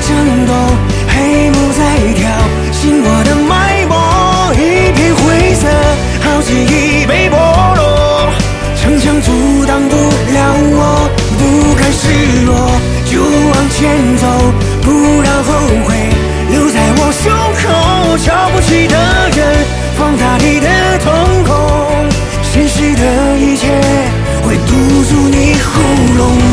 震动，黑幕在跳，心我的脉搏一片灰色，好记忆被剥落，城墙阻挡不了我，不甘示弱，就往前走，不让后悔留在我胸口，瞧不起的人，放大你的瞳孔，现实的一切会堵住你喉咙。